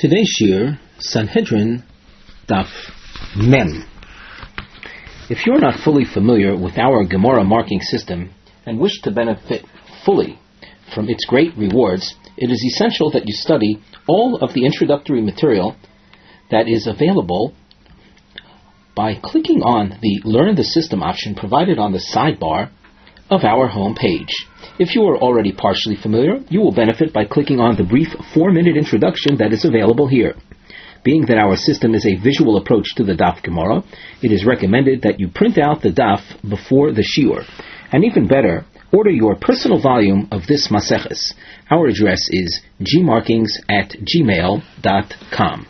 Today's shiur, Sanhedrin, Daf Mem. If you're not fully familiar with our Gemara marking system and wish to benefit fully from its great rewards, it is essential that you study all of the introductory material that is available by clicking on the Learn the System option provided on the sidebar of our home page. If you are already partially familiar, you will benefit by clicking on the brief 4-minute introduction that is available here. Being that our system is a visual approach to the Daf Gemara, it is recommended that you print out the Daf before the shiur. And even better, order your personal volume of this Maseches. Our address is gmarkings@gmail.com.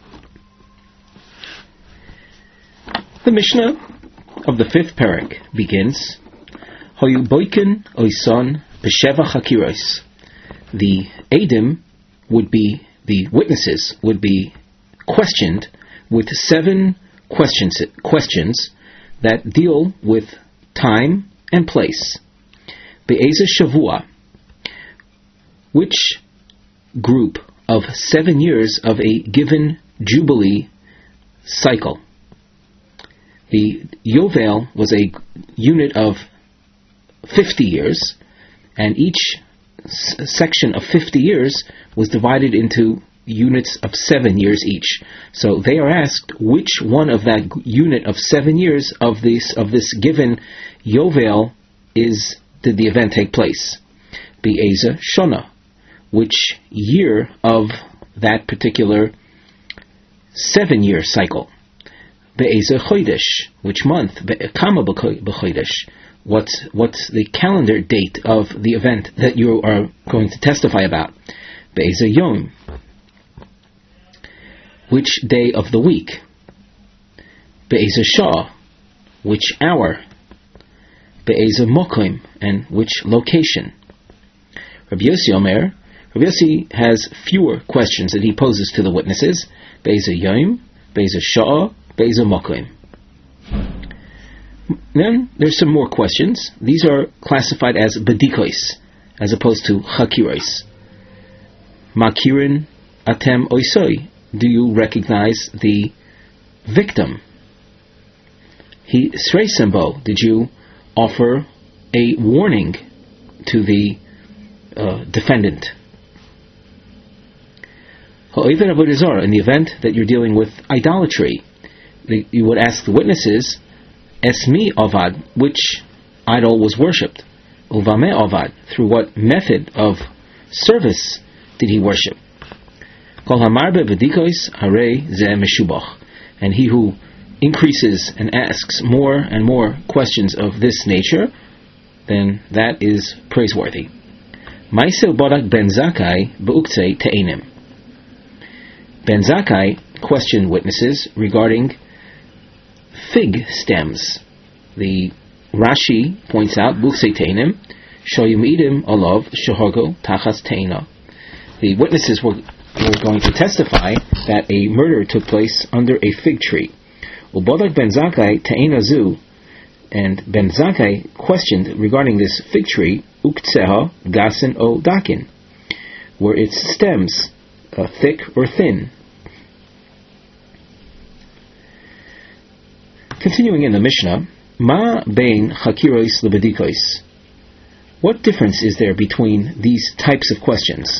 The Mishnah of the 5th Perek begins, Hoyu boiken oison b'sheva chakiros. The Eidim would be, the witnesses would be questioned with 7 questions that deal with time and place. Be'ezah shavua, which group of 7 years of a given Jubilee cycle. The Yovel was a unit of 50 years, and each section of 50 years was divided into units of 7 years each. So they are asked which one of that unit of 7 years of this given Yovel did the event take place. Be'ezah shona, which year of that particular 7-year cycle. Be'ezah chodesh, which month. Kama b'chodesh, what's the calendar date of the event that you are going to testify about. Be'ezah yom, which day of the week. Be'ezah shah, which hour. Be'ezah mokim, and which location. Rabbi Yossi Omer, Rabbi Yossi has fewer questions that he poses to the witnesses. Be'ezah yom, be'ezah shah, be'ezah mokim. Then there's some more questions. These are classified as bedikois, as opposed to chakiros. Makirin atem oisoi. Do you recognize the victim? He sreisembo. Did you offer a warning to the defendant? Ha'oived avodah zarah, in the event that you're dealing with idolatry, you would ask the witnesses, Esmi avad, which idol was worshipped? Uvame avad, through what method of service did he worship? Kol hamarbe v'dikois harei zeh meshubach. And he who increases and asks more and more questions of this nature, then that is praiseworthy. Maisel Barak ben Zakkai be'uktzei te'enim. Ben Zakkai questioned witnesses regarding fig stems. The Rashi points out, Buksei Teinim, Shoyumidim Olav Shohogo Tachas Teina. The witnesses were going to testify that a murder took place under a fig tree. Ubodak Ben Zakkai Teina Zu, and Ben Zakkai questioned regarding this fig tree, Uktseha Gasen O Dakin. Were its stems thick or thin? Continuing in the Mishnah, Ma bein chakiros lebedikois. What difference is there between these types of questions?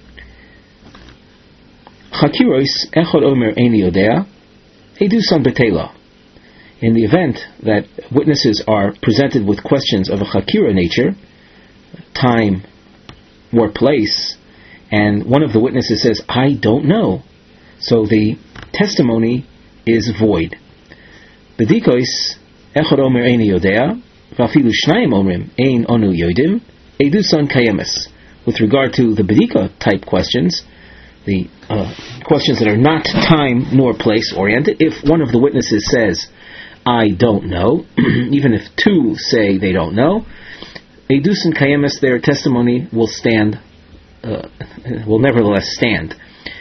Chakiros echad omer eini yodea, edusan betela. In the event that witnesses are presented with questions of a chakira nature, time or place, and one of the witnesses says, I don't know, so the testimony is void. Bedikois echad omer eini yodea, v'afilu shnayim omrim ein onu yodim, edusan kayemes. With regard to the bedika type questions, the questions that are not time nor place oriented, if one of the witnesses says, I don't know, even if 2 say they don't know, edusan kayemes, their testimony will stand, will nevertheless stand.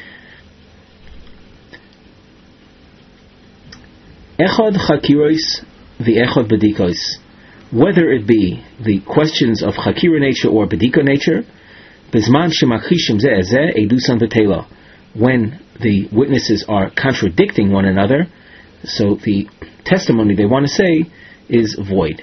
Echad chakiros v'echad bedikos. Whether it be the questions of chakira nature or bedika nature, bizman shemachishim zeh edusan v'tela. when the witnesses are contradicting one another, so the testimony they want to say is void.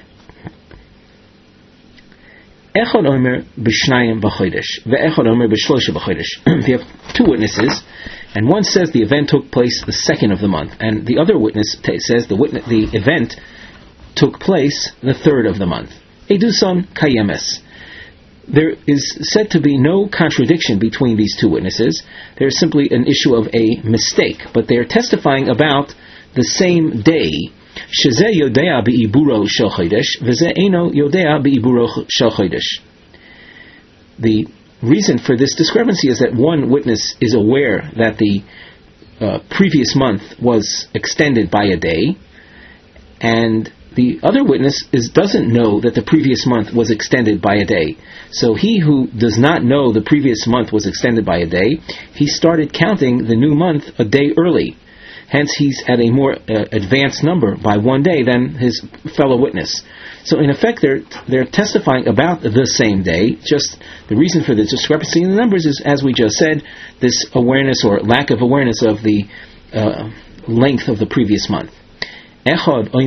Echad omer b'shnayim b'chodesh, ve'echad omer b'shlosha b'chodesh. If you have two witnesses, and one says the event took place the 2nd of the month, and the other witness says the event took place the 3rd of the month. Edusan kayemes. There is said to be no contradiction between these two witnesses. There is simply an issue of a mistake, but they are testifying about the same day. Shezeh yodea be'iburo shel chodesh, v'zeh eino yodea be'iburo shel chodesh. The reason for this discrepancy is that one witness is aware that the previous month was extended by a day, and the other witness doesn't know that the previous month was extended by a day. So he who does not know the previous month was extended by a day, he started counting the new month a day early. Hence he's at a more advanced number by 1 day than his fellow witness. So in effect they're testifying about the same day. Just the reason for the discrepancy in the numbers is, as we just said, this awareness or lack of awareness of the length of the previous month. If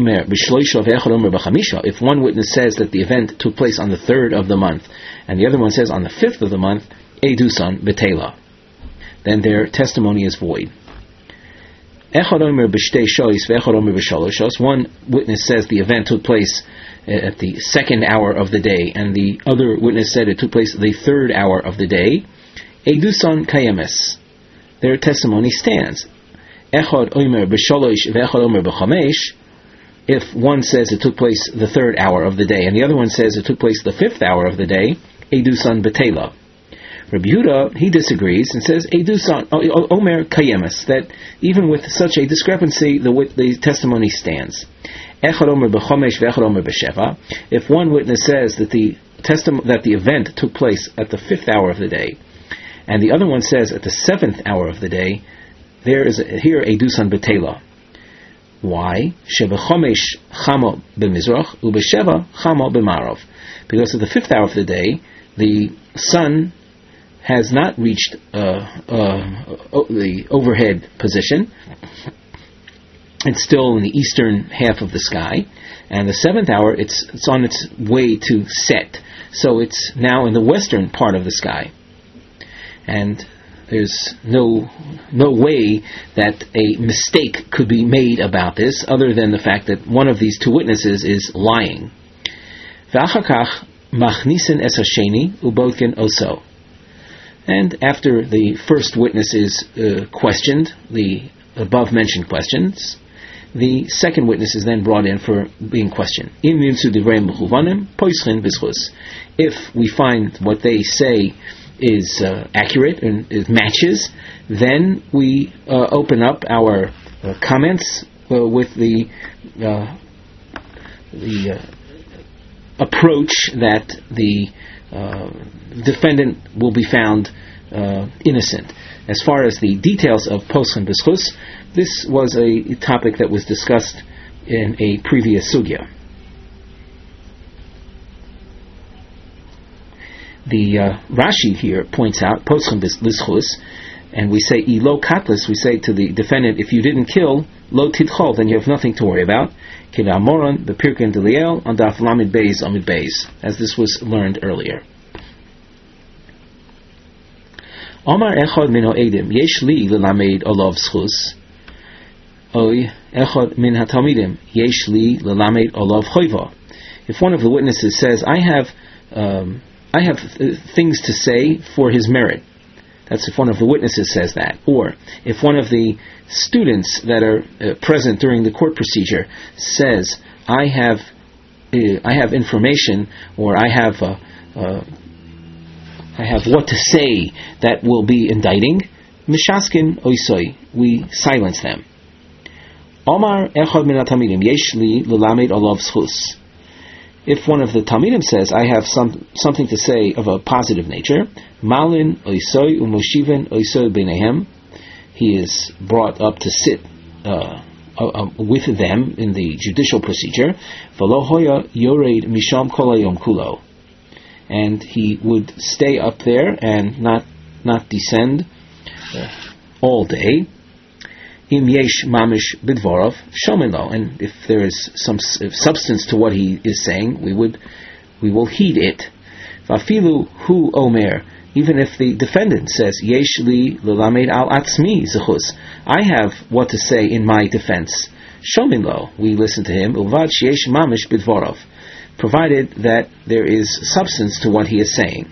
one witness says that the event took place on the 3rd of the month, and the other one says on the 5th of the month, edusan betela, then their testimony is void. One witness says the event took place at the 2nd hour of the day, and the other witness said it took place the 3rd hour of the day. Edusan kayemes, their testimony stands. If one says it took place the 3rd hour of the day, and the other one says it took place the 5th hour of the day, edusan betela. Rabbi Yehuda, he disagrees and says edusan omer kayemes, that even with such a discrepancy, the testimony stands. If one witness says that the event took place at the 5th hour of the day, and the other one says at the 7th hour of the day, there is here edusan betela. Why? Shebechomesh chamo b'mizrach ubesheva chamo b'marav. Because at the 5th hour of the day, the sun has not reached the overhead position. It's still in the eastern half of the sky, and the 7th hour it's on its way to set. So it's now in the western part of the sky, and there's no way that a mistake could be made about this, other than the fact that one of these two witnesses is lying. V'achakach machnisen es hasheni ubotken oso. And after the first witness is questioned, the above-mentioned questions, the second witness is then brought in for being questioned. If we find what they say is accurate and it matches, then we open up our comments with the approach that the defendant will be found innocent. As far as the details of Poschen B'schus, this was a topic that was discussed in a previous sugya. The Rashi here points out Poschen B'schus, and we say Ilo Katlis, we say to the defendant, if you didn't kill Lo Tidchol, then you have nothing to worry about. Kida Moron, the Pirkin Deliel, on Daf Lamed Beis Amid Beis, as this was learned earlier. Omar Echad min Ha'edim, Yesh li lelamed olav schus, Oy Echad min HaTalmidim, Yesh li lelamed olav choiva. If one of the witnesses says, I have things to say for his merit, that's if one of the witnesses says that. Or if one of the students that are present during the court procedure says, I have information, or I have what to say that will be indicting, Mishaskin oisoi, we silence them. Omar echad min ha-talmidim, yesh li lelamed olav schus. If one of the Talmidim says, I have something to say of a positive nature, Malin oisoi umoshiven oisoi b'nehem, he is brought up to sit with them in the judicial procedure, V'lo hoya yored misham kol hayom kulo, and he would stay up there and not descend all day. Im yesh mamish bidvorov shomin, and if there is some substance to what he is saying, we will heed it. Vafilu hu omer, even if the defendant says yesh li lelamed al atzmi zechus, I have what to say in my defense. Shomin lo, we listen to him. Uvad sheyesh mamish bidvorov, provided that there is substance to what he is saying.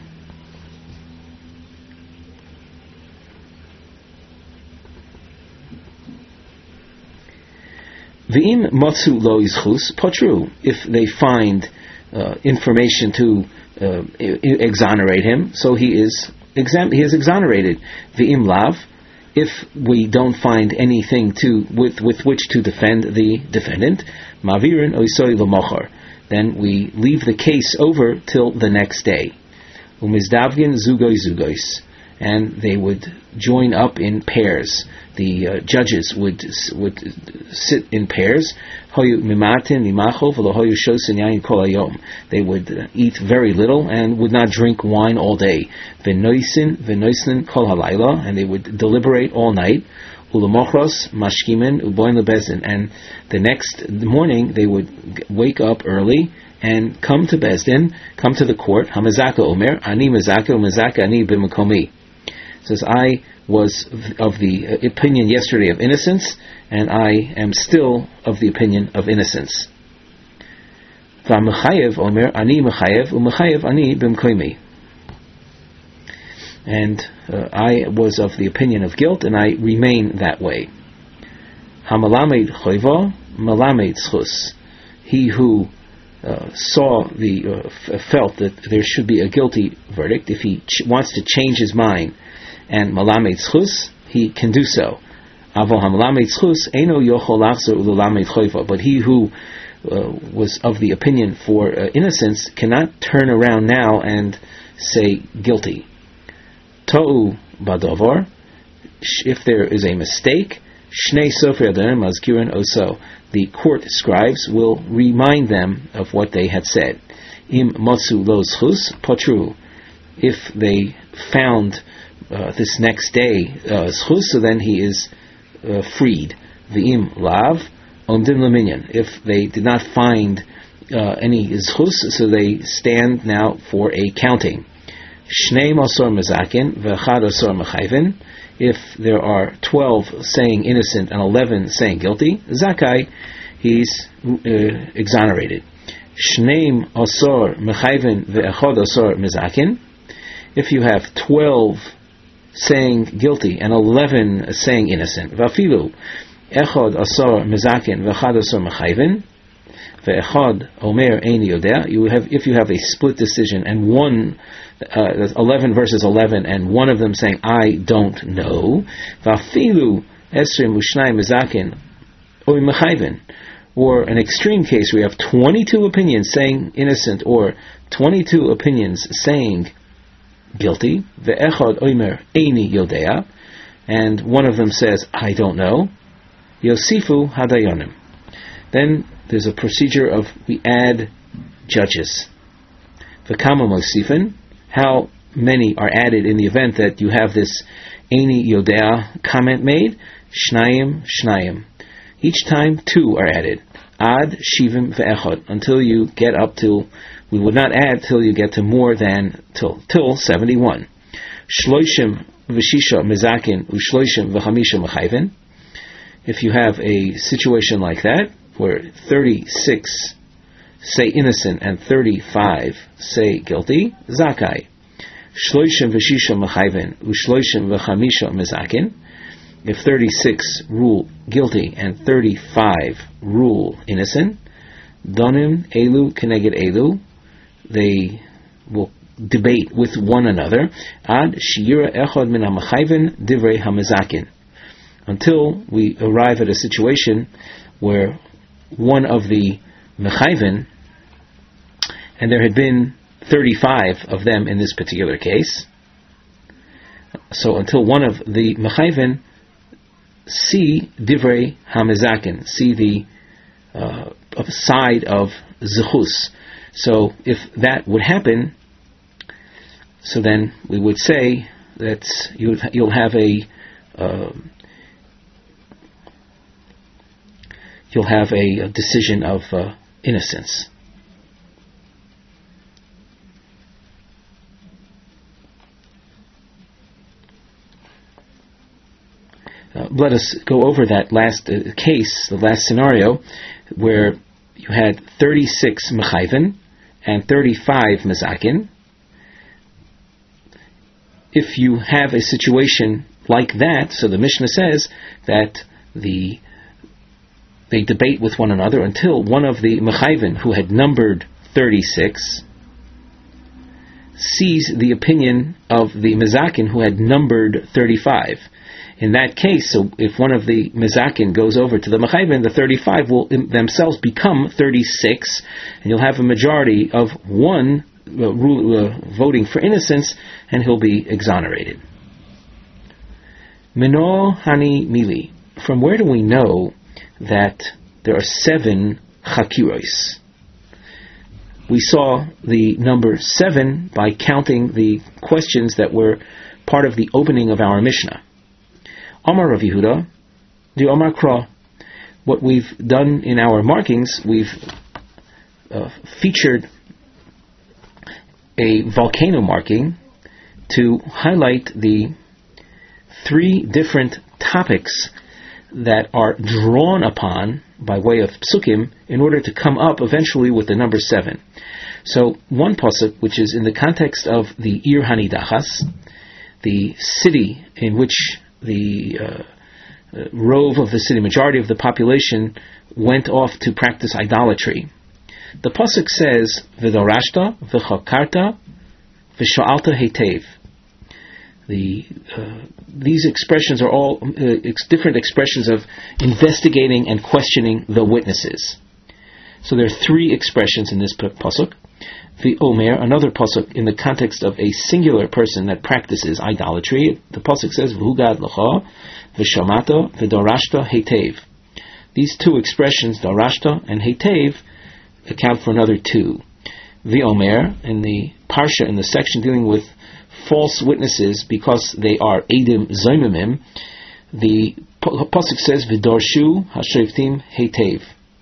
V'im motzu lo izchus potru, if they find information to exonerate him, so he is exonerated. V'im lav, if we don't find anything with which to defend the defendant, mavirin oisoi l'mochar, then we leave the case over till the next day. Umizdavgin zugos, and they would join up in pairs. The judges would sit in pairs. They would eat very little and would not drink wine all day. And they would deliberate all night. And the next morning they would wake up early and come to Bezdin, come to the court. Hamazaka Omer, Ani Mazaka, Mazaka Ani B'Makomi. Says, I was of the opinion yesterday of innocence, and I am still of the opinion of innocence. V'Mechayev Omer, Ani Mechayev, U'Mechayev Ani B'Makomi. And I was of the opinion of guilt, and I remain that way. Hamalamed Choiva, Malamed Schus. He who felt that there should be a guilty verdict, if he wants to change his mind, and Malamed Schus, he can do so. Avo Hamalamed Schus, Eino Yochol Lachzor Ululamed Choiva. But he who was of the opinion for innocence cannot turn around now and say guilty. To'u Badovar, if there is a mistake, Shnei Sofer Adonim Mazkirin Oso, the court scribes will remind them of what they had said. Im Motsu Lo Zchus Potru, if they found this next day Zchus, so then he is freed. V'im Lav Omdim Laminyan, if they did not find any Zchus, so they stand now for a counting. Shnei Masor Mazakin V'Echad Asor Mechayvin, if there are 12 saying innocent and 11 saying guilty, Zakai, he's exonerated. Shneim Asor Mechayvin V'Echad Asor Mazakin, if you have 12 saying guilty and 11 saying innocent, Vafilu Echad Asor Mazakin V'Echad Asor Mechayvin Ve'echad Omer Ein Yodea, if you have a split decision and 11 versus 11, and one of them saying, I don't know, Vafilu Esrim Ushnai Mazakin Oy Mechayvin, or an extreme case where you have 22 opinions saying innocent, or 22 opinions saying guilty, Ve'echad Omer Eini Yodea, and one of them says, I don't know, Yosifu Hadayonim. Then there's a procedure of, we add judges. V'kama Mosifin, how many are added in the event that you have this Eini Yodea comment made? Shnayim. Each time 2 are added. Ad Shivim Ve'echad, until you get up till, we would not add till you get to more than, till 71. Shloishim V'shisha Mezakin U'shloishim V'chamisha Mechayvin. If you have a situation like that, where 36 say innocent and 35 say guilty, Zakai. Shloishim v'shisha mechayvin u'shloishim v'chamisha mezakin. If 36 rule guilty and 35 rule innocent, donim elu keneged elu, they will debate with one another. Ad shiyira echad min hamechayvin divrei hamezakin, until we arrive at a situation where one of the mechayvin, and there had been 35 of them in this particular case, so until one of the mechayvin see divrei hamezakin, see the side of zechus. So if that would happen, so then we would say that you'll have a you'll have a decision of innocence. Let us go over that last case, the last scenario, where you had 36 mechayven and 35 mezakin. If you have a situation like that, so the Mishnah says that they debate with one another until one of the mechayven, who had numbered 36, sees the opinion of the mezakin, who had numbered 35. In that case, so if one of the mezakin goes over to the mechayven, the 35 will themselves become 36, and you'll have a majority of one voting for innocence, and he'll be exonerated. Mino hani mili. From where do we know that there are 7 chakiros? We saw the number 7 by counting the questions that were part of the opening of our Mishnah. Omar Rav Yehuda, the Omar Kra. What we've done in our markings, we've featured a volcano marking to highlight the 3 different topics that are drawn upon by way of psukim in order to come up eventually with the number 7. So one pasuk, which is in the context of the Ir Hanidachas, the city in which the rove of the city, majority of the population, went off to practice idolatry. The pasuk says, "V'dorashta, v'chakarta, v'sha'alta hetev." These expressions are all different expressions of investigating and questioning the witnesses. So there are 3 expressions in this pasuk. V'omer, another pasuk in the context of a singular person that practices idolatry. The pasuk says, "V'hugad l'cha, v'shamata, v'dorashta hetev." These 2 expressions, dorashta and hetev, account for another 2. V'omer, in the parsha, in the section dealing with false witnesses because they are edim zoymimim, the pasuk says, "V'dorshu hashoftim hetev."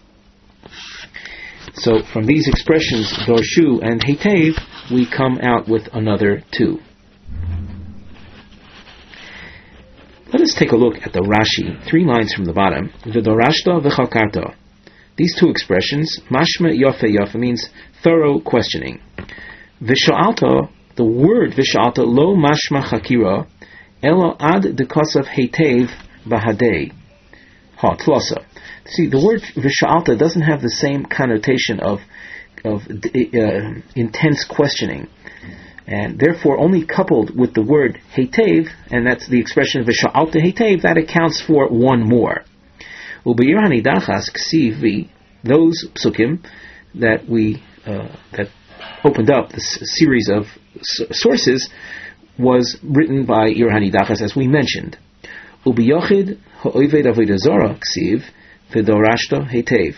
So from these expressions, dorshu and hetev, we come out with another 2. Let us take a look at the Rashi, 3 lines from the bottom. V'dorashta v'chakarta. These 2 expressions, mashma yofe yofe, means thorough questioning. V'sha'alta, the word v'sha'alta, lo mashma chakira, elo ad dekasav hetev bahadei. Ha, tlosa. See, the word v'sha'alta doesn't have the same connotation of intense questioning, and therefore only coupled with the word hetev, and that's the expression v'sha'alta hetev, that accounts for 1 more. U'be'ir hanidachas ksiv, those psukim that we that opened up this series of sources was written by Ir Hanidachas, as we mentioned. U'biyochid ha'oved avodah zarah ksiv v'dorashta hetev.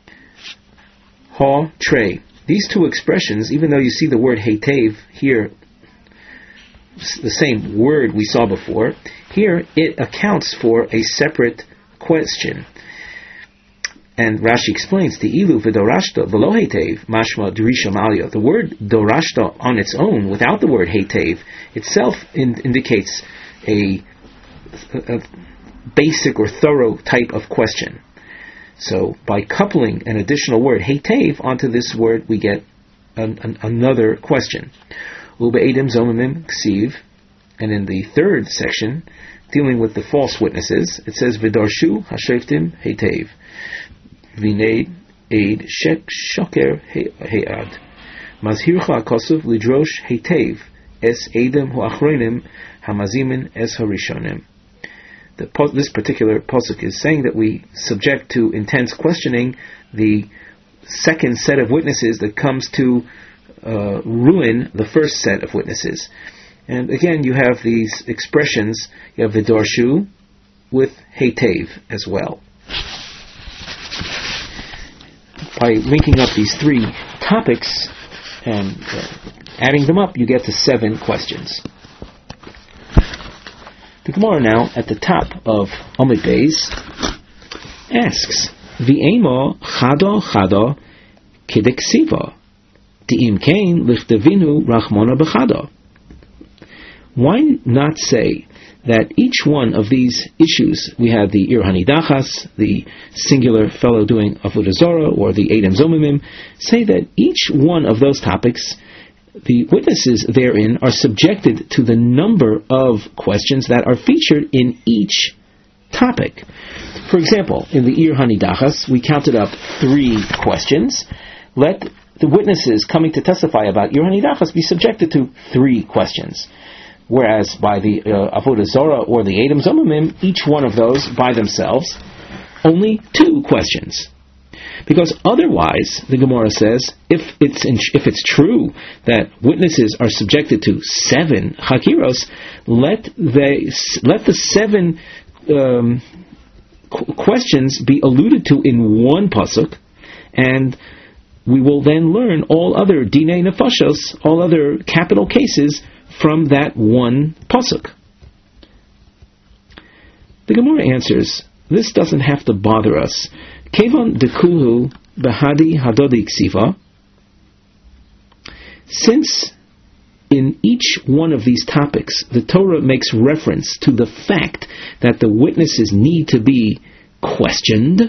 Ha trei. These 2 expressions, even though you see the word hetev here, the same word we saw before, here it accounts for a separate question. And Rashi explains, the ilu v'dorashta v'lo hetev mashma dirisha malya. The word dorashta on its own, without the word hetev, itself indicates a basic or thorough type of question. So by coupling an additional word, hetev, onto this word, we get another question. Ube'edim zomimim ksiv, and in the 3rd section, dealing with the false witnesses, it says, v'darshu hashoftim hetev. V'neid eid shek shoker he'ad. Mazhircha kosov lidrosh hetev, es edim hu'achronim hamazimin es harishonim. This particular pasuk is saying that we subject to intense questioning the 2nd set of witnesses that comes to ruin the 1st set of witnesses. And again, you have these expressions. You have the dorshu with hetev as well. By linking up these 3 topics and adding them up, you get to 7 questions. The Gemara now, at the top of Amud Beis, asks, V'emo chado chado kideksiva, di'im kain lichtavinu rachmona b'chado. Why not say that each one of these issues, we have the Ir Hanidachas, the singular fellow doing Avodah Zarah, or the Edom Zomimim, say that each one of those topics, the witnesses therein are subjected to the number of questions that are featured in each topic. For example, in the Ir Hanidachas, we counted up 3 questions. Let the witnesses coming to testify about Ir Hanidachas be subjected to 3 questions. Whereas by the Avodah Zarah or the Edom Zomimim, each one of those by themselves, only 2 questions. Because otherwise, the Gemara says, if it's true that witnesses are subjected to 7 chakiros, let the 7 questions be alluded to in one pasuk, and we will then learn all other dinei nefashos, all other capital cases, from that one pasuk. The Gemara answers, this doesn't have to bother us. Kevon dekulhu behadi hadodi ksiva. Since in each one of these topics the Torah makes reference to the fact that the witnesses need to be questioned,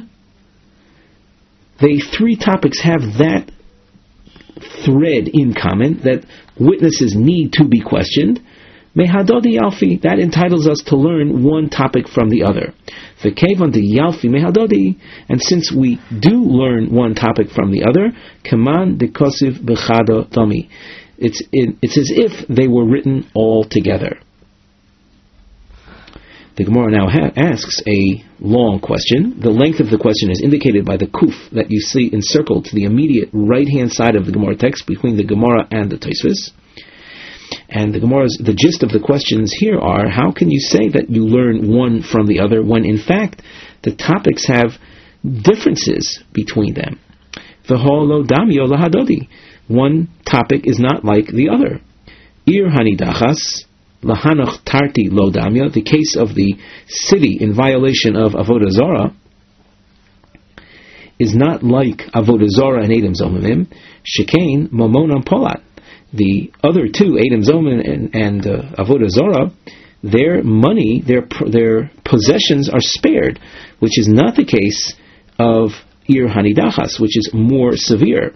the 3 topics have that thread in common, that witnesses need to be questioned. Mehadodi Yalfi, that entitles us to learn one topic from the other. V'kevan de Yalfi mehadodi, and since we do learn one topic from the other, Kaman de Kosiv b'chado Tomi. It's as if they were written all together. The Gemara now asks a long question. The length of the question is indicated by the kuf that you see encircled to the immediate right-hand side of the Gemara text between the Gemara and the Tosfos. And the gist of the questions here are, how can you say that you learn one from the other when in fact the topics have differences between them? V'holo damyo lahadodi. One topic is not like the other. Ir hanidachas lahanoch tarti lo damya, the case of the city in violation of Avodah Zarah, is not like Avodah Zarah and Edom Zomimim. Shekain momonam polat. The other 2, Edom Zomimim and Avodah Zarah, their money, their possessions are spared, which is not the case of Ir Hanidachas, which is more severe.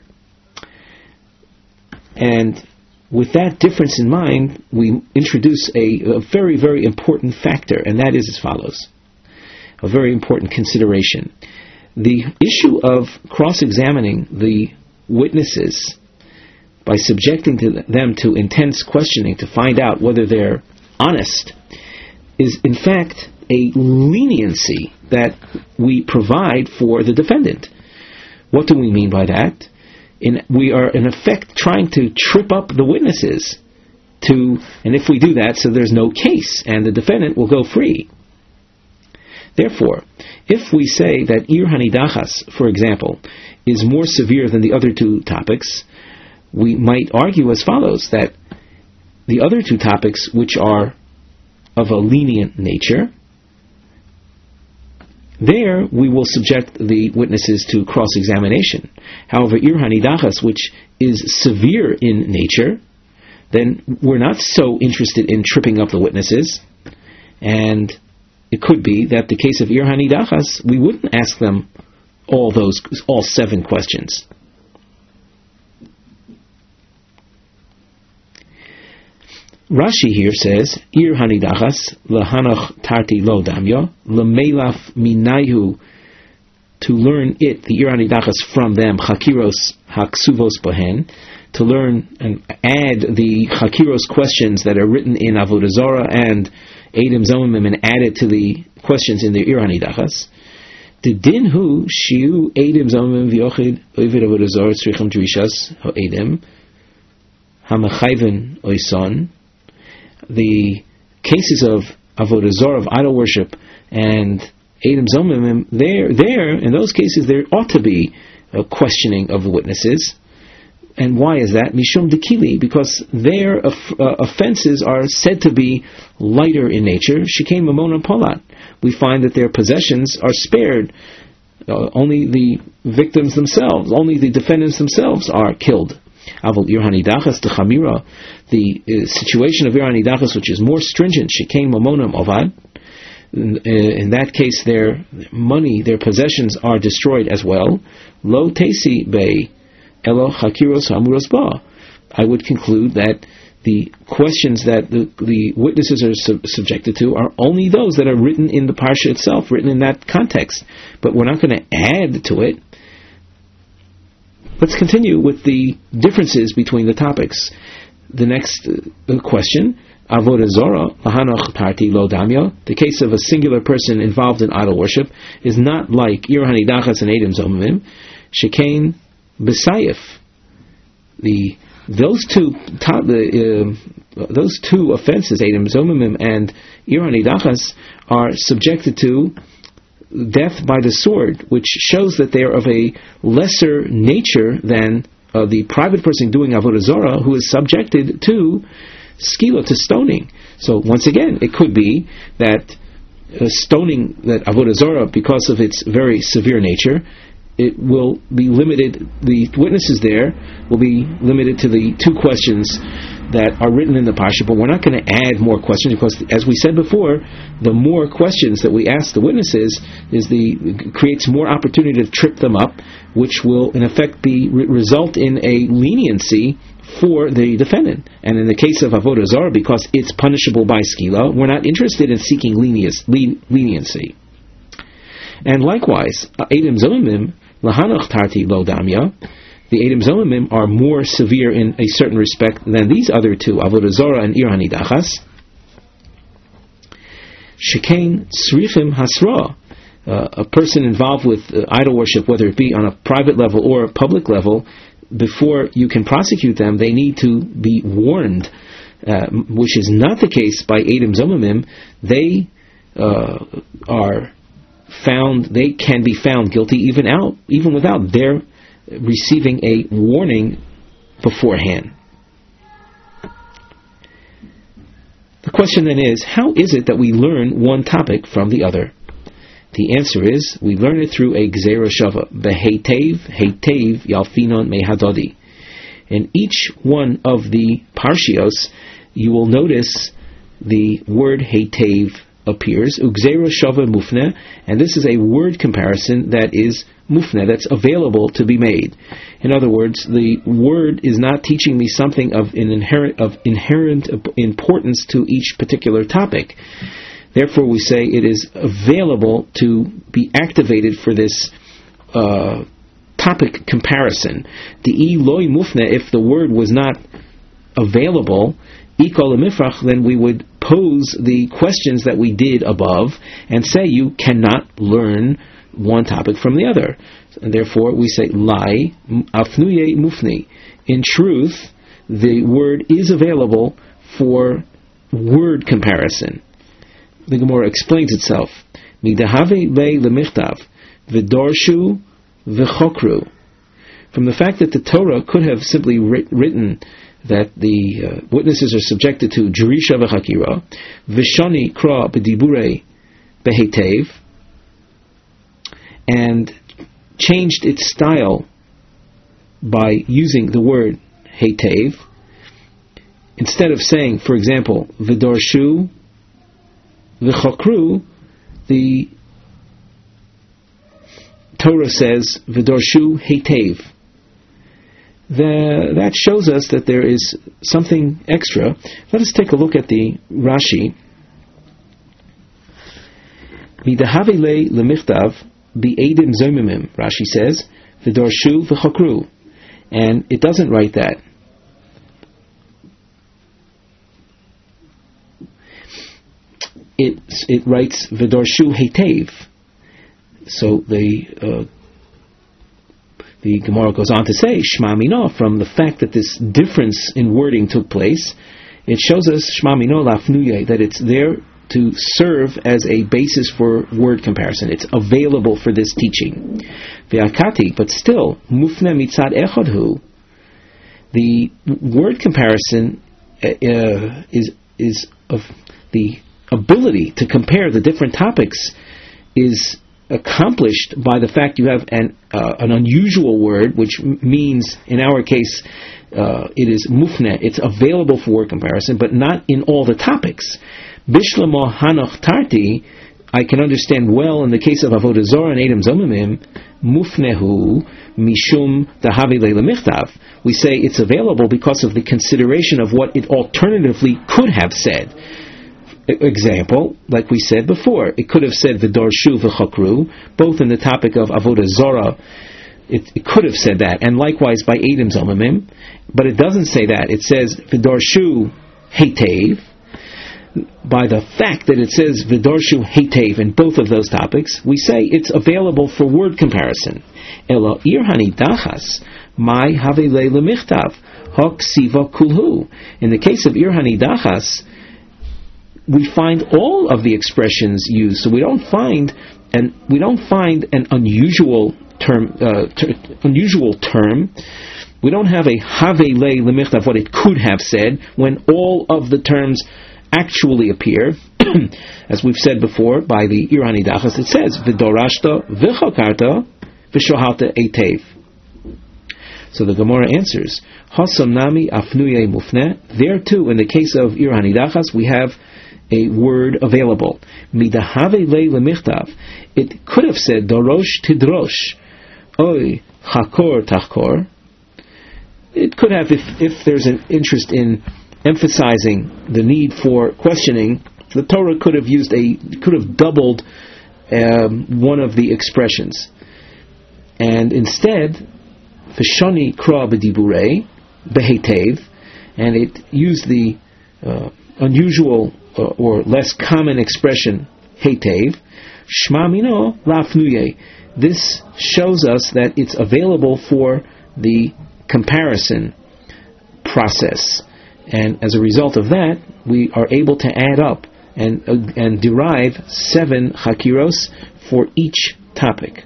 And with that difference in mind, we introduce a very, very important factor, and that is as follows. A very important consideration. The issue of cross-examining the witnesses by subjecting them to intense questioning to find out whether they're honest is in fact a leniency that we provide for the defendant. What do we mean by that? We are in effect trying to trip up the witnesses and if we do that, so there's no case and the defendant will go free. Therefore, if we say that Ir Hanidachas, for example, is more severe than the other 2 topics, we might argue as follows, that the other 2 topics, which are of a lenient nature, there we will subject the witnesses to cross-examination. However, Ir Hanidachas, which is severe in nature, then we're not so interested in tripping up the witnesses, and it could be that the case of Ir Hanidachas, we wouldn't ask them all 7 questions. Rashi here says, Ir Hanidachas lahanoch tarti lo damyo lemelaf minayu, to learn it, the Ir Hanidachas, from them, chakiros haksuvos bohen, to learn and add the chakiros questions that are written in Avodah Zarah and Edom Zomimim and add it to the questions in the Ir Hanidachas. The din hu shiu Edom Zomimim v'yochid oivid Avodah Zarah tzricham drishas ha'edem hamachayven oison. The cases of Avodah Zarah, of idol worship, and Edom Zomimim, there, in those cases, there ought to be a questioning of the witnesses. And why is that? Mishum dekili, because their offenses are said to be lighter in nature. Shekei mamon polat. We find that their possessions are spared. Only the victims themselves, only the defendants themselves are killed. Aval ir hanidachas dechamira, the situation of ir hanidachas, which is more stringent. Shekei mamonam ovad. In that case, their money, their possessions are destroyed as well. Lo tesi bei elo chakiros hamuros ba. I would conclude that the questions that the witnesses are subjected to are only those that are written in the parsha itself, written in that context. But we're not going to add to it. Let's continue with the differences between the topics. The next question. Avodah Zorah, lahanoch tarti lo damya. The case of a singular person involved in idol worship is not like ir hanidachas and edom zomimim. Shekain b'sayif. Those two offenses, edom zomimim and ir hanidachas, are subjected to death by the sword, which shows that they are of a lesser nature than the private person doing avodah zorah, who is subjected to skila, to stoning. So once again, it could be that stoning, that avodah zorah, because of its very severe nature, it will be limited. The witnesses there will be limited to the two questions that are written in the parsha, but we're not going to add more questions, because, as we said before, the more questions that we ask the witnesses creates more opportunity to trip them up, which will in effect result in a leniency for the defendant. And in the case of avodah zarah, because it's punishable by skila, we're not interested in seeking leniency. And likewise, edom zomimim lahanoch tarti lo damya. The edom zomimim are more severe in a certain respect than these other two, avodah zarah and ir hanidachas. Shekain srifim hasra. A person involved with idol worship, whether it be on a private level or a public level, before you can prosecute them, they need to be warned, which is not the case by edom zomimim. They can be found guilty even without their receiving a warning beforehand. The question then is, how is it that we learn one topic from the other? The answer is, we learn it through a gzeira shava. Beheitev yalfinon mehadodi. In each one of the parshios, you will notice the word heitev appears, ugzeira shava mufne, and this is a word comparison that is mufne, that's available to be made. In other words, the word is not teaching me something of inherent importance to each particular topic. Therefore, we say it is available to be activated for this topic comparison. The loy mufne, if the word was not available, then we would pose the questions that we did above and say you cannot learn one topic from the other. And therefore, we say lai afnuye mufni. In truth, the word is available for word comparison. The Gemara explains itself. Midahave lei lemichtav v'dorshu v'chokru. From the fact that the Torah could have simply written that the witnesses are subjected to jurisha v'chakira, v'shani kra b'diburei behetev, and changed its style by using the word hetev, instead of saying, for example, v'dorshu v'chokru, the Torah says v'dorshu hetev. That shows us that there is something extra. Let us take a look at the Rashi. Midahavile lemichtav bi'edim zomimim. Rashi says v'dorshu v'chokru, and it doesn't write that. It writes v'dorshu hetev. So the Gemara goes on to say, Shma Mino, from the fact that this difference in wording took place, it shows us Shma Mino lafnuye, that it's there to serve as a basis for word comparison. It's available for this teaching. Ve'akati, but still, mufne mitzad echadhu. The word comparison is of the ability to compare the different topics is accomplished by the fact you have an unusual word, which means, in our case, it is mufne, it's available for word comparison, but not in all the topics. Bishlamo hanoch tarti, I can understand well in the case of Avodah Zorah and Edom Zomimim, mufnehu mishum dahavi leila michtav. We say it's available because of the consideration of what it alternatively could have said. Example, like we said before, it could have said v'dorshu v'chokru, both in the topic of Avodah Zorah. It could have said that, and likewise by Edom Zomimim, but it doesn't say that. It says v'dorshu heitev. By the fact that it says v'dorshu heitev in both of those topics, we say it's available for word comparison. Elo ir hanidachas mai have leila michtav hok siva kulhu. In the case of ir hanidachas, we find all of the expressions used, so we don't find an unusual term. We don't have a have le lemichtav, what it could have said, when all of the terms actually appear. As we've said before, by the ir hanidachas, it says v'dorashta v'chakarta v'shohalta eitev. So the Gemara answers, Hasam nami afnuye mufne. There too, in the case of ir hanidachas, we have a word available. Midahave le lemichtav. It could have said dorosh tidrosh, oy chakor tachkor. It could have, if there's an interest in emphasizing the need for questioning, the Torah could have doubled one of the expressions, and instead, v'shani kra b'diburei behetev, and it used the unusual or less common expression heitev, shma mino lafnuye. This shows us that it's available for the comparison process, and as a result of that, we are able to add up and derive 7 chakiros for each topic.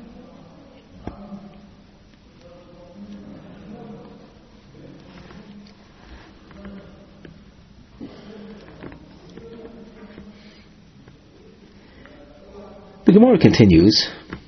The Gemara continues,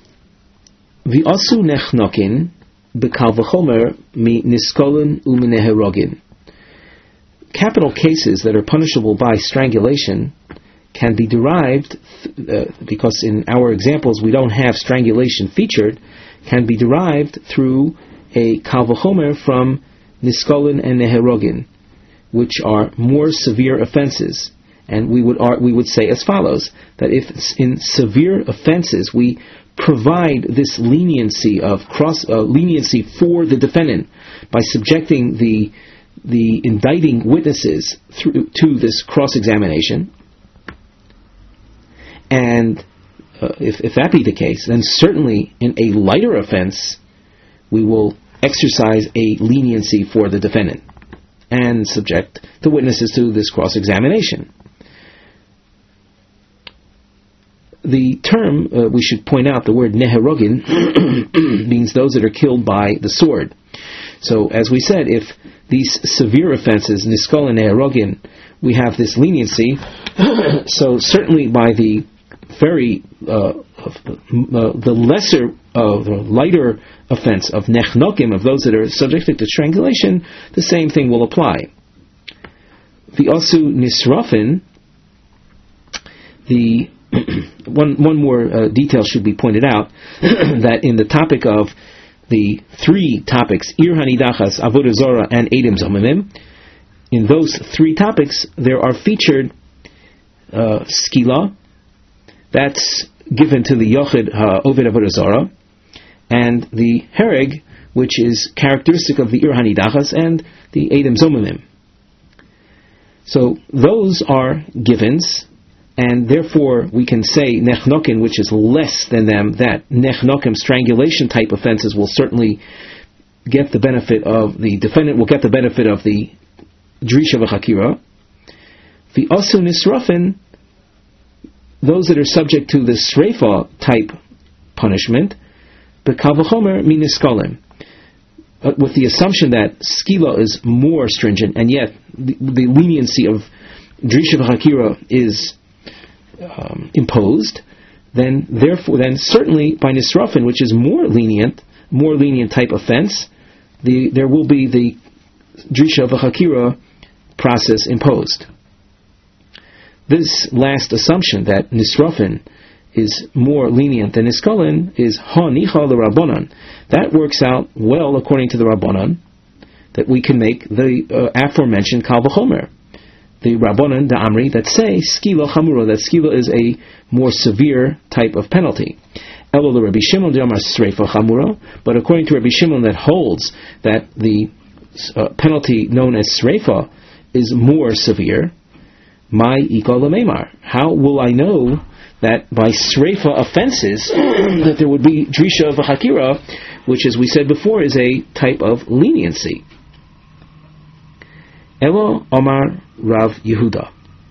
V'asu nechnokin b'kal v'chomer mi niskolin u'mineherogin. Capital cases that are punishable by strangulation can be derived, because in our examples we don't have strangulation featured, can be derived through a kal v'chomer from niskolin and neherogin, which are more severe offenses. And we would say as follows, that if in severe offenses we provide this leniency leniency for the defendant by subjecting the indicting witnesses to this cross-examination, and if that be the case, then certainly in a lighter offense we will exercise a leniency for the defendant and subject the witnesses to this cross-examination. The term, we should point out, the word neherogin means those that are killed by the sword. So, as we said, if these severe offenses, niskol and neherogin, we have this leniency, so certainly by the very, the lighter offense of nechnokim, of those that are subjected to strangulation, the same thing will apply. The osu nisrafin, the one more detail should be pointed out, that in the topic of the 3 topics, Ir Hanidachas, Avodah Zorah, and Edom Zomimim, in those 3 topics there are featured skila, that's given to the Yochid Oved Avodah Zorah, and the Hereg, which is characteristic of the Ir Hanidachas and the Edom Zomimim. So those are givens, and therefore we can say nechnokin, which is less than them, that nechnokim, strangulation type offenses, will certainly get the benefit of, the defendant will get the benefit of the drisha v'chakira. The osu nisrafin, those that are subject to the sreifa type punishment, b'kal v'chomer min niskolim, with the assumption that skila is more stringent, and yet the leniency of drisha v'chakira is imposed, then certainly by nisrafin, which is more lenient type offense, there will be the drisha v'chakira process imposed. This last assumption that nisrafin is more lenient than niskalin is ha-nicha l'Rabbanan. That works out well according to the Rabbanan, that we can make the aforementioned kal v'chomer. The Rabbanan, the Amri, that say skila chamura, that skila is a more severe type of penalty. Elo Rabbi Shimon d'amar sreifa chamura, but according to Rabbi Shimon that holds that the penalty known as sreifa is more severe, my ikal l'meimar. How will I know that by sreifa offenses that there would be drisha v'chakira, which, as we said before, is a type of leniency? Elo Omar Rav Yehuda.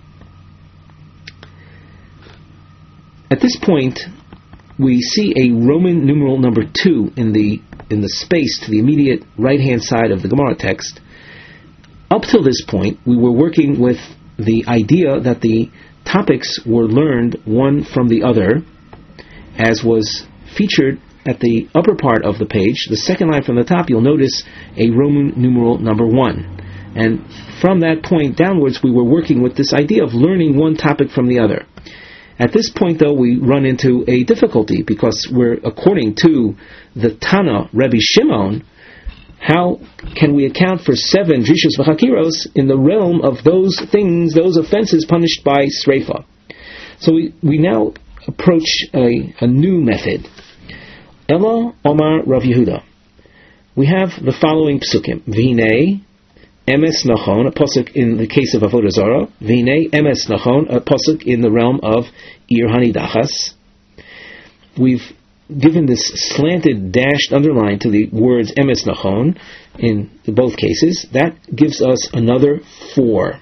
At this point, we see a Roman numeral number 2 in the space to the immediate right-hand side of the Gemara text. Up till this point, we were working with the idea that the topics were learned one from the other, as was featured at the upper part of the page. The second line from the top, you'll notice a Roman numeral number 1. And from that point downwards, we were working with this idea of learning one topic from the other. At this point, though, we run into a difficulty, because we're, according to the Tana, Rabbi Shimon, how can we account for 7 drishos v'chakiros in the realm of those things, those offenses punished by sreifa? So we now approach a new method. Elo Omar Rav Yehuda. We have the following psukim. V'hinei emes nachon, a pasuk in the case of avodah zarah. V'hinei emes nachon, a pasuk in the realm of ir hanidachas. We've given this slanted, dashed underline to the words emes nachon in both cases. That gives us another 4.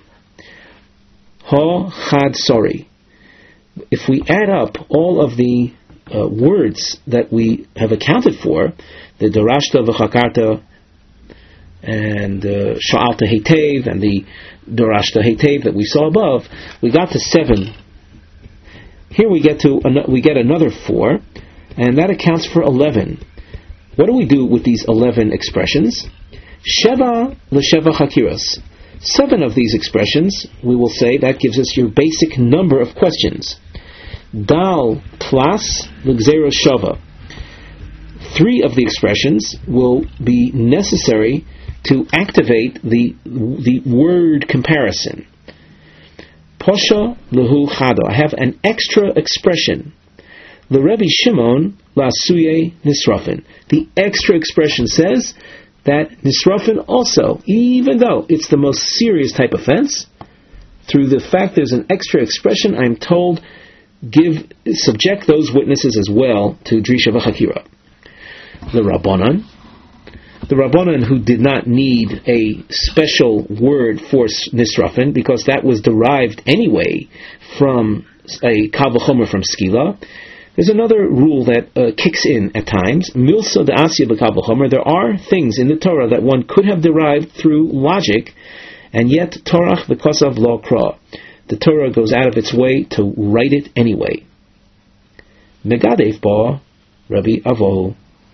Ha chad sori. If we add up all of the words that we have accounted for, the darashta v'chakarta and sha'alta heitev and the darashta heitev that we saw above, we got to 7. Here we get another 4, and that accounts for 11. What do we do with these 11 expressions? Sheva l'sheva chakiros. 7 of these expressions, we will say, that gives us your basic number of questions. Dal plus l'gzera shava. 3 of the expressions will be necessary to activate the word comparison. Posha lehu chado. I have an extra expression. The Rebbe Shimon la'asuye nisrafin. The extra expression says that nisrafin also, even though it's the most serious type of offense, through the fact there's an extra expression, I'm told, subject those witnesses as well to drisha v'chakira. The Rabbanan who did not need a special word for nisrafin, because that was derived anyway from a kal v'chomer from skila. There's another rule that kicks in at times. Milsa de'asya b'kal v'chomer. There are things in the Torah that one could have derived through logic, and yet torach v'kosav lo kra. The Torah goes out of its way to write it anyway. Megadef ba Rabbi Avo.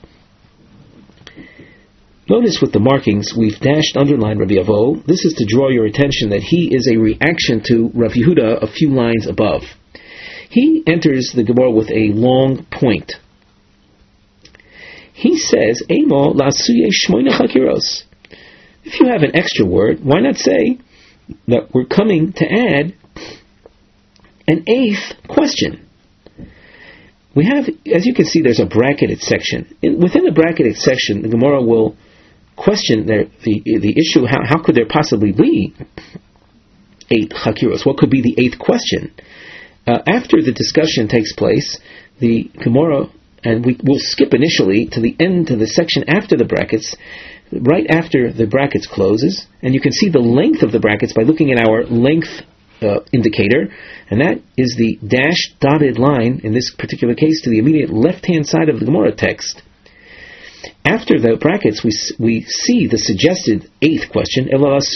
Notice with the markings, we've dashed underline Rabbi Avo. This is to draw your attention that he is a reaction to Rav Yehuda a few lines above. He enters the Gemara with a long point. He says, Eimo la'asuye shmoina chakiros. If you have an extra word, why not say that we're coming to add an 8th question? We have, as you can see, there's a bracketed section. Within the bracketed section, the Gemara will question the issue, how could there possibly be 8 chakiros? What could be the 8th question? After the discussion takes place, the Gemara, and we'll skip initially to the end of the section after the brackets, right after the brackets closes, and you can see the length of the brackets by looking at our length indicator, and that is the dashed dotted line, in this particular case, to the immediate left-hand side of the Gemara text. After the brackets, we see the suggested 8th question,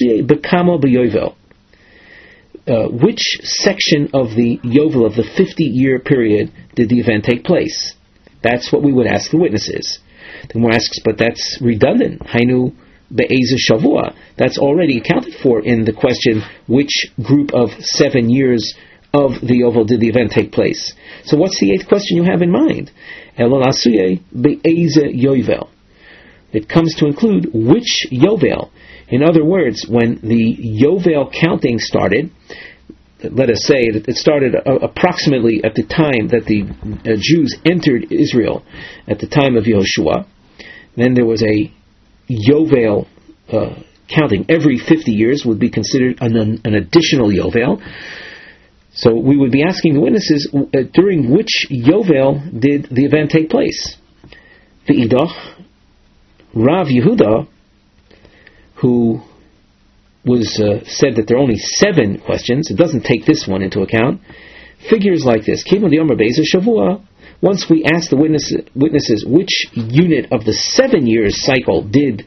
which section of the Yovel of the 50-year period did the event take place? That's what we would ask the witnesses. The Gemara asks, but that's redundant. Hainu be'eze shavua. That's already accounted for in the question, which group of 7 years of the Yovel did the event take place? So what's the 8th question you have in mind? Elolasuye be'eze yovel. It comes to include which Yovel. In other words, when the Yovel counting started, let us say that it started approximately at the time that the Jews entered Israel, at the time of Yehoshua. Then there was a Yovel counting. Every 50 years would be considered an additional Yovel. So we would be asking the witnesses, during which Yovel did the event take place? The Idoch, Rav Yehuda, who was said that there are only 7 questions, it doesn't take this one into account, figures like this. Once we ask the witnesses which unit of the 7-year cycle did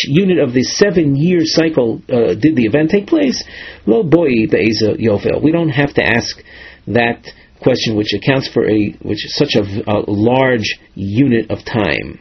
the event take place, lo boi be'eza yovel. We don't have to ask that question, which accounts for which is such a large unit of time.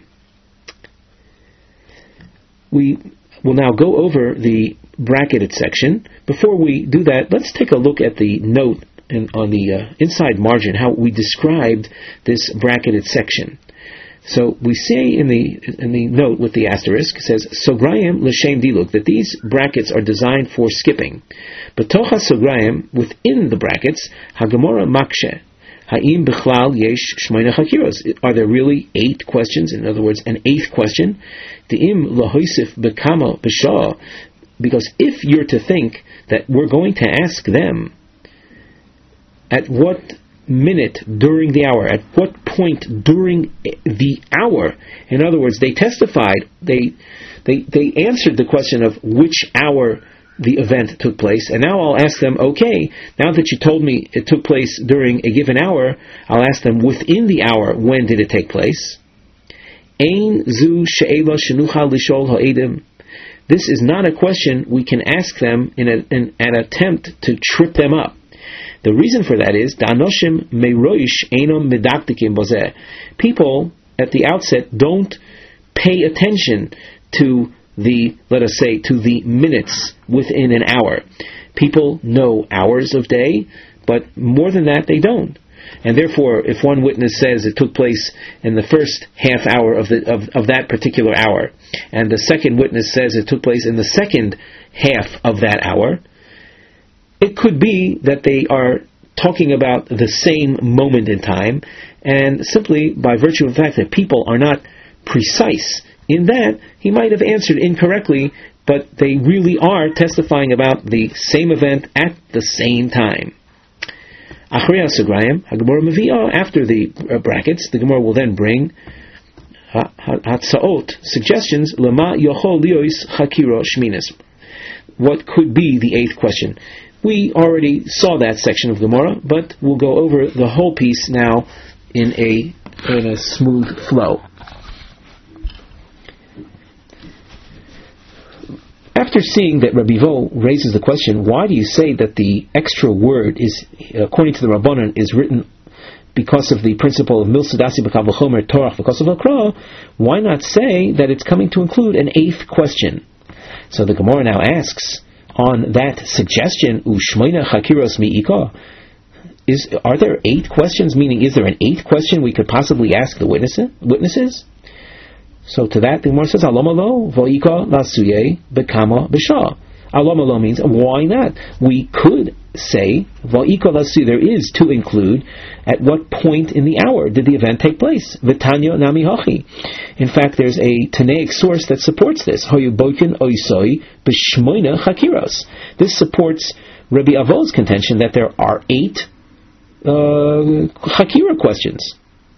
We will now go over the bracketed section. Before we do that, let's take a look at the note on the inside margin, how we described this bracketed section. So we say in the note with the asterisk, it says, Sograyim l'shem diluk, that these brackets are designed for skipping. B'tocha Sograyim, within the brackets, Hagemora makshe, ha'im b'chlal yesh shmoina chakiros. Are there really 8 questions? In other words, an 8th question? De'im lahoisif b'kama b'shah, because if you're to think that we're going to ask them at what minute during the hour, at what point during the hour, in other words, they testified, they answered the question of which hour the event took place, and now I'll ask them, okay, now that you told me it took place during a given hour, I'll ask them within the hour, when did it take place? Ein zu she'ela shenucha lishol ha'edim. This is not a question we can ask them in an attempt to trip them up. The reason for that is, Danoshim meiroish enom medaktikim bozeh. People at the outset don't pay attention to the minutes within an hour. People know hours of day, but more than that they don't. And therefore, if one witness says it took place in the first half hour of that particular hour, and the second witness says it took place in the second half of that hour, it could be that they are talking about the same moment in time, and simply by virtue of the fact that people are not precise in that, he might have answered incorrectly, but they really are testifying about the same event at the same time. After the brackets, the Gemara will then bring hatzaot, suggestions, lema yochol liyos chakiro shminis. What could be the 8th question? We already saw that section of Gemara, but we'll go over the whole piece now in a smooth flow. After seeing that Rabbi Vo raises the question, why do you say that the extra word is, according to the Rabbanan, is written because of the principle of milsadasi b'kav v'chomer torach because of akra? Why not say that it's coming to include an 8th question? So the Gemara now asks, on that suggestion, u'shmoina chakiros mi'ika, are there 8 questions? Meaning, is there an 8th question we could possibly ask the witnesses? So to that, the Gemara says, Alomalo v'ika lasuye bekama b'shah. Alomalo means, why not? We could say, v'ika lasuye, there is to include, at what point in the hour did the event take place? V'tanya nami hachi. In fact, there's a Tanaic source that supports this. Hoyu boikin oisoi b'shmoina chakiros. This supports Rabbi Avo's contention that there are 8 chakira questions.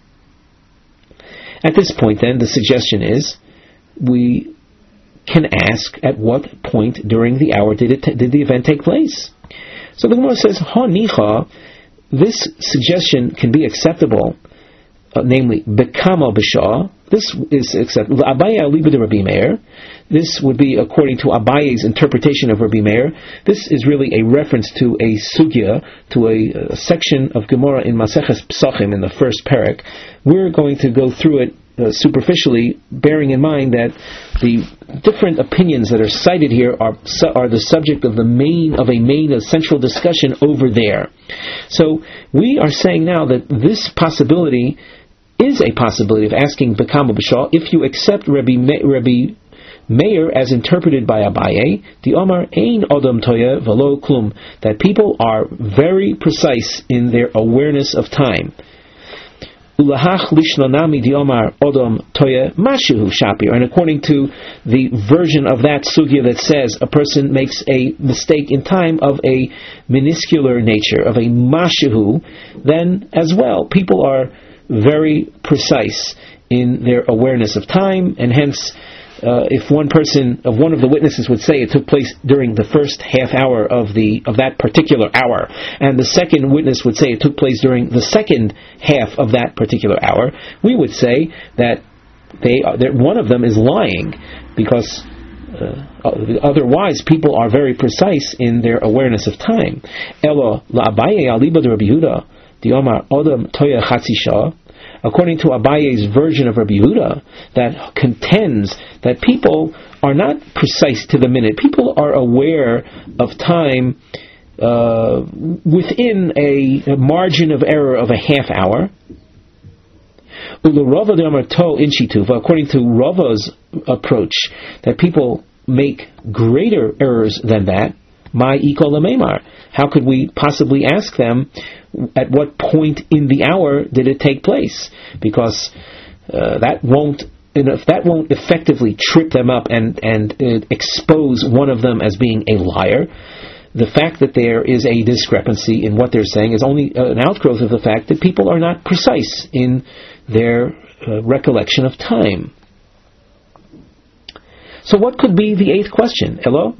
At this point, then, the suggestion is we can ask at what point during the hour did the event take place. So the Gemara says, Ha nicha, this suggestion can be acceptable namely Bekama B'Shah. This is accepted. Abaye aliba de Rabbi Meir. This would be according to Abaye's interpretation of Rabbi Meir. This is really a reference to a sugya, to a section of Gemara in Maseches Psachim in the first parak. We're going to go through it superficially, bearing in mind that the different opinions that are cited here are the subject of a central discussion over there. So we are saying now that this possibility is a possibility of asking Bekama B'Shah if you accept Rabbi Meir as interpreted by Abaye, the Omar Ein Odom Toya Velo Klum, that people are very precise in their awareness of time. Ulahach Lishnonami di Omar Odom Toya Mashu Shapir, and according to the version of that sugya that says a person makes a mistake in time of a minuscular nature, of a mashu, then as well people are very precise in their awareness of time, and hence if one of the witnesses would say it took place during the first half hour of that particular hour, and the second witness would say it took place during the second half of that particular hour, we would say that one of them is lying, because otherwise people are very precise in their awareness of time. Elo la'abaye aliba de Rabbi Yehuda di Omar Odom Toya Chatzi Shah, according to Abaye's version of Rabbi Yehuda, that contends that people are not precise to the minute. People are aware of time within a margin of error of a half hour. According to Rava's approach, that people make greater errors than that. How could we possibly ask them at what point in the hour did it take place? Because that won't effectively trip them up and expose one of them as being a liar. The fact that there is a discrepancy in what they're saying is only an outgrowth of the fact that people are not precise in their recollection of time. So what could be the eighth question? Hello?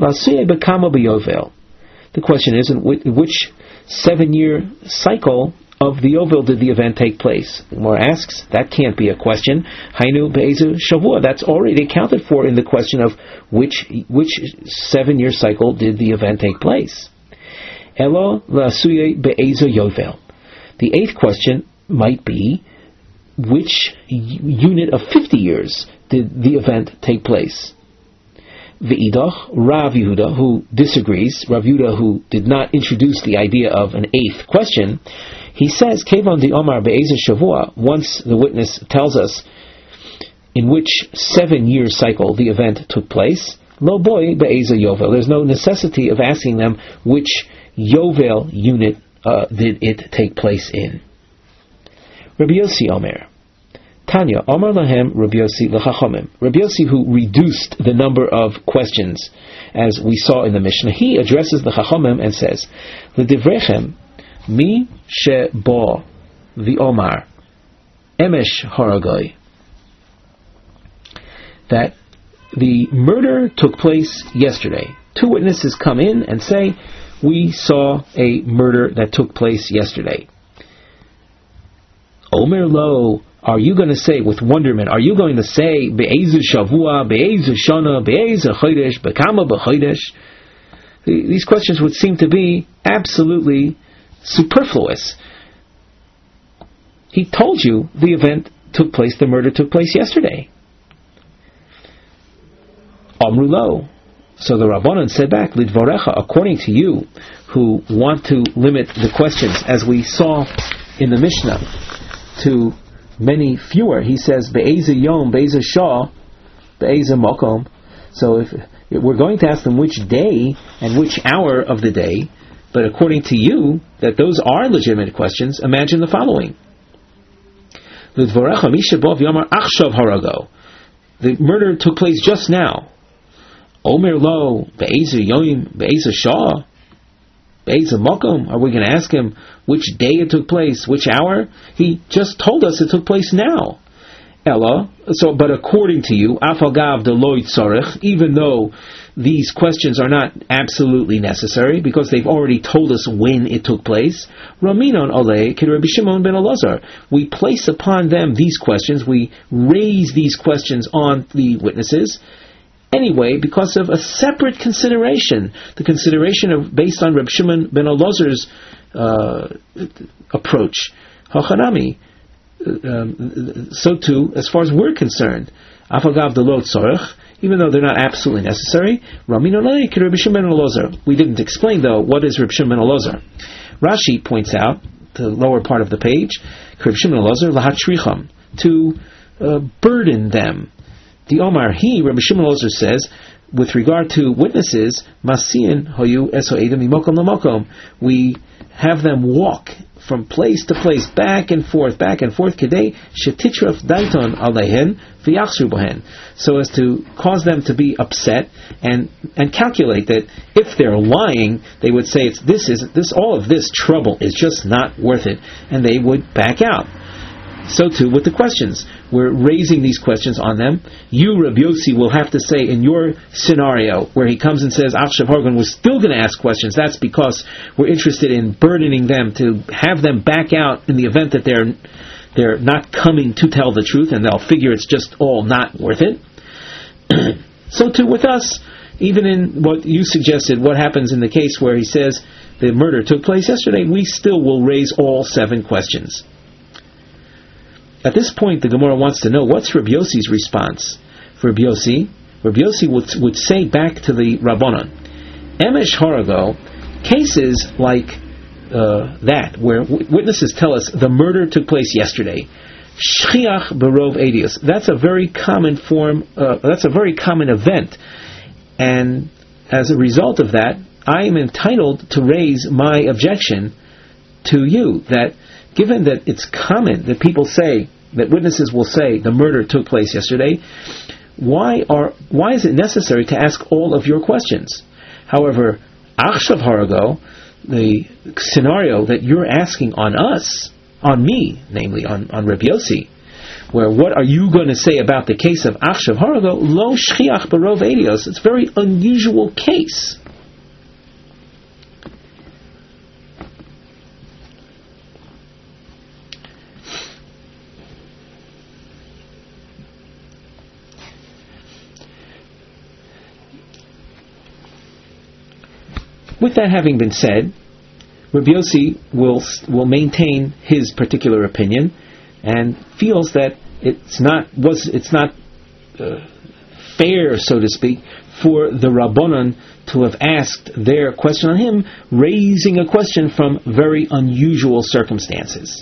The question is, in which 7-year cycle of the Yovel did the event take place? The Gemara asks, that can't be a question. Hainu be'ezu shavua. That's already accounted for in the question of which 7-year cycle did the event take place. Elo la'asuye be'ezu Yovel. The eighth question might be, which unit of 50 years did the event take place? V'idach, Rav Yehuda, who disagrees, Rav Yehuda, who did not introduce the idea of an eighth question, he says, Kevon di Omar be'ezer shavua, once the witness tells us in which 7-year cycle the event took place, lo boy be'ezer yovel. There's no necessity of asking them which yovel unit did it take place in. Rabbi Yossi Omer. Tanya, Omar Lahem, Rabbi Yossi L'chachomim. Rabbi Yossi, who reduced the number of questions, as we saw in the Mishnah, he addresses the Chachomim and says, L'divrechem, mi shebo v'omar, emesh haragoi. That the murder took place yesterday. 2 witnesses come in and say, we saw a murder that took place yesterday. Omer lo, are you going to say with wonderment? Are you going to say be'ezu shavua, be'ezu shana, be'ezu chodesh, bekama b'chodesh? These questions would seem to be absolutely superfluous. He told you the event took place, the murder took place yesterday. Amru lo. So the Rabbanan said back, Lidvorecha, according to you, who want to limit the questions, as we saw in the Mishnah, to many fewer. He says, Be'eza Yom, Be'eza Shah, Be'eza Mokom. So if we're going to ask them which day and which hour of the day, but according to you, that those are legitimate questions, imagine the following. L'dvorecha mishabov yomar achshav harago. The murder took place just now. Omer lo, Be'eza Yom, Be'eza Shah, Be'eza Mokom. Are we going to ask him which day it took place, which hour? He just told us it took place now. Ella, but according to you, Afagav Deloit Tzarech, even though these questions are not absolutely necessary because they've already told us when it took place, Raminon Oleh Kid Rabbi Shimon ben Elazar, we place upon them these questions, we raise these questions on the witnesses anyway because of a separate consideration, the consideration of based on Rabbi Shimon ben Elazar's approach. Hachanami. So too, as far as we're concerned, Afagav Delot Tzorech, even though they're not absolutely necessary, we didn't explain though what is Reb Shimon ben Elazar. Rashi points out the lower part of the page, Reb Shimon ben Elazar lahatricham, to burden them. The Omar Rabbi Shimon ben Elazar says, with regard to witnesses, Masiin hoyu esoedim imokom lamokom, we have them walk from place to place, back and forth, kedei shetitraf daiton alehen v'yachsru bohen, so as to cause them to be upset and calculate that if they're lying, they would say all of this trouble is just not worth it, and they would back out. So too with the questions. We're raising these questions on them. You, Rabbi Yossi, will have to say in your scenario where he comes and says Achshav Hargan was still going to ask questions, that's because we're interested in burdening them to have them back out in the event that they're not coming to tell the truth and they'll figure it's just all not worth it. So too with us, even in what you suggested, what happens in the case where he says the murder took place yesterday, we still will raise all 7 questions. At this point, the Gemara wants to know what's Rabbi Yossi's response. For Rabbi Yossi would say back to the Rabbanon, Emesh Harago, cases like that, where witnesses tell us the murder took place yesterday, Shchiach Berov Edius, that's a very common that's a very common event, and as a result of that, I am entitled to raise my objection to you, that given that it's common that people say, that witnesses will say the murder took place yesterday, why is it necessary to ask all of your questions? However, Achshav Harago, the scenario that you're asking on us, on me, namely on Rabbi Yossi, where what are you going to say about the case of Achshav Harago? Lo shchiach barov edios. It's a very unusual case. With that having been said, Rabbi Yossi will maintain his particular opinion and feels that it's not fair, so to speak, for the Rabbanon to have asked their question on him, raising a question from very unusual circumstances.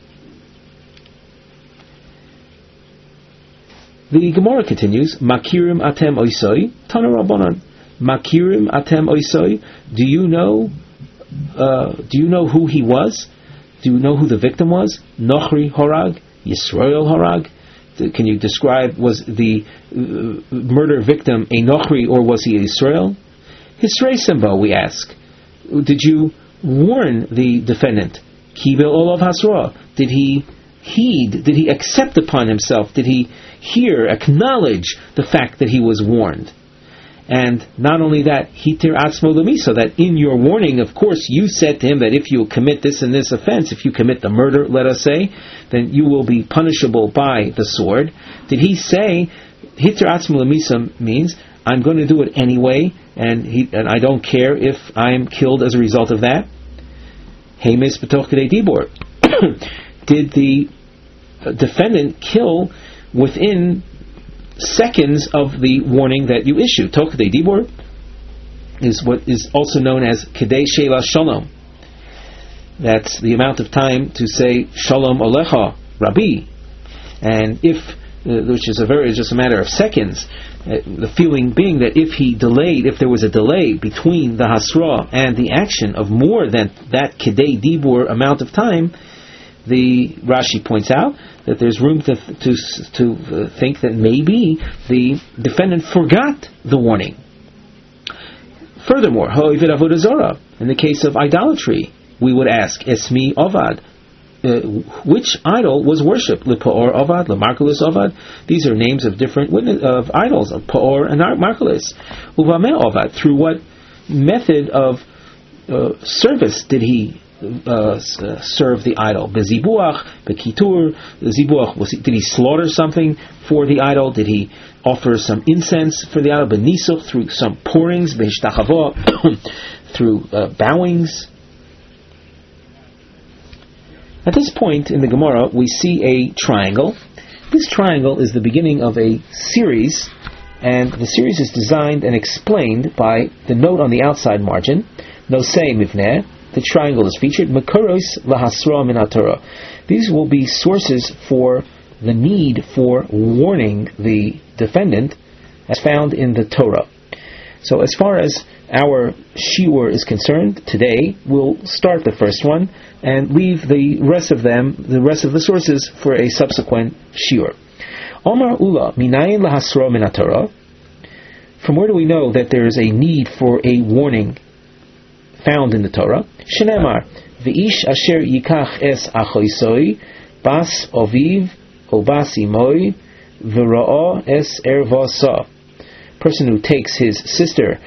The Gemara continues, Makirim atem oisoi, Tana Rabbanon. Makirim atem oisoi. Do you know who he was? Do you know who the victim was? Nochri Horag, Yisrael Horag. Can you describe, was the murder victim a Nochri or was he a Yisrael? Hisrei Simbo, we ask. Did you warn the defendant? Kibel Olav Hasra. Did he heed? Did he accept upon himself? Did he acknowledge the fact that he was warned? And not only that, hitir atzmo lemisa, that in your warning, of course, you said to him that if you commit this and this offense, if you commit the murder, let us say, then you will be punishable by the sword. Did he say, hitir atzmo lemisa means, I'm going to do it anyway, and I don't care if I'm killed as a result of that? Heimis b'toch kedei dibor. Did the defendant kill within seconds of the warning that you issue? Tokdei dibur is what is also known as kedei sheila shalom. That's the amount of time to say shalom alecha, Rabbi, and which is just a matter of seconds. The feeling being that if there was a delay between the hasra and the action of more than that kedei dibur amount of time, the Rashi points out that there's room to think that maybe the defendant forgot the warning. Furthermore, in the case of idolatry, we would ask, Esmi Ovad, which idol was worshipped. Le'Pa'or Avad, Le'Markulis Avad. These are names of different of idols, of Pa'or and Markulis. Uvameh Avad. Through what method of service did he serve the idol? Bezibuach, bekitur. Zibuach, did he slaughter something for the idol? Did he offer some incense for the idol? Benisuch, through some pourings. Behishtachavo, through bowings. At this point in the Gemara, we see a triangle. This triangle is the beginning of a series, and the series is designed and explained by the note on the outside margin. Nosei mivneh. The triangle is featured. Makoros lahasra min haTorah. These will be sources for the need for warning the defendant, as found in the Torah. So, as far as our shiur is concerned, today we'll start the first one and leave the rest of the sources, for a subsequent shiur. Omar Ula minayin lahasra min haTorah. From where do we know that there is a need for a warning found in the Torah? Shenemar v'ish asher yikach es achoisoi bas oviv o bas imoi v'ra'ah es ervasa. Person who takes his sister,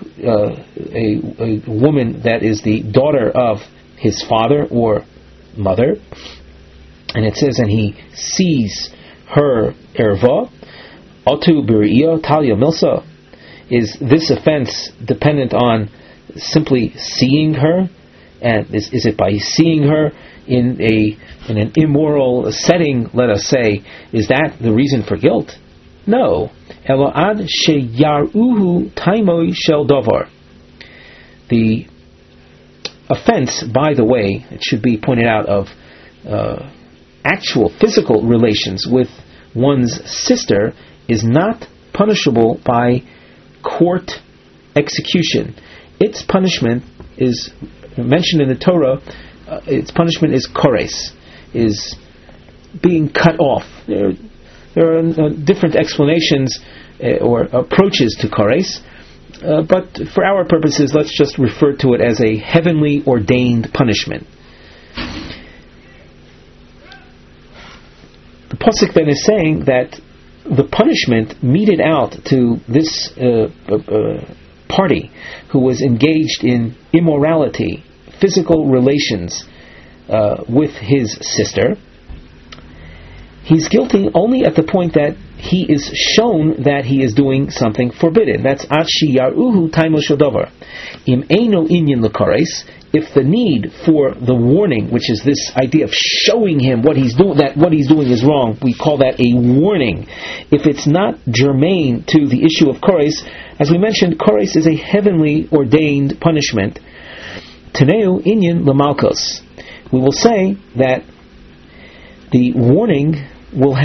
a woman that is the daughter of his father or mother, and it says, and he sees her erva, otu b'ri'iyah talya milsa. Is this offense dependent on simply seeing her? And is it by seeing her in an immoral setting, let us say, is that the reason for guilt? No. Elo'ad sheyaruhu taimoi shel davar. The offense, by the way, it should be pointed out, of actual physical relations with one's sister is not punishable by court execution. Its punishment is mentioned in the Torah. Its punishment is kores, is being cut off. There are different explanations or approaches to kores, but for our purposes, let's just refer to it as a heavenly ordained punishment. The pasuk then is saying that the punishment meted out to this party who was engaged in immorality, physical relations with his sister, he's guilty only at the point that he is shown that he is doing something forbidden. That's Atshi Yaruhu Taimo Shodavar. Im Eino Inyan Lakares. If the need for the warning, which is this idea of showing him what he's doing, that what he's doing is wrong, we call that a warning. If it's not germane to the issue of kores, as we mentioned, kores is a heavenly ordained punishment. Teneu Inyan Lamalkos. We will say that the warning will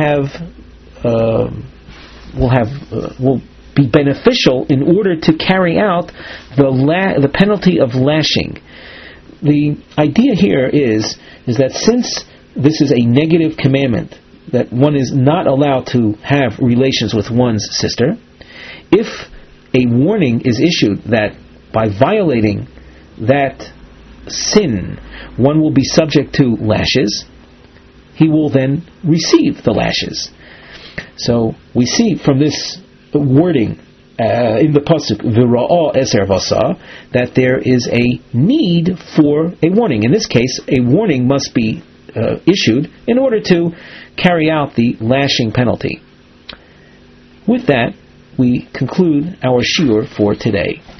be beneficial in order to carry out the penalty of lashing. The idea here is that since this is a negative commandment, that one is not allowed to have relations with one's sister, if a warning is issued that by violating that sin one will be subject to lashes, he will then receive the lashes. So we see from this wording in the pasuk v'ra'ah eser vasa that there is a need for a warning. In this case, a warning must be issued in order to carry out the lashing penalty. With that, we conclude our shiur for today.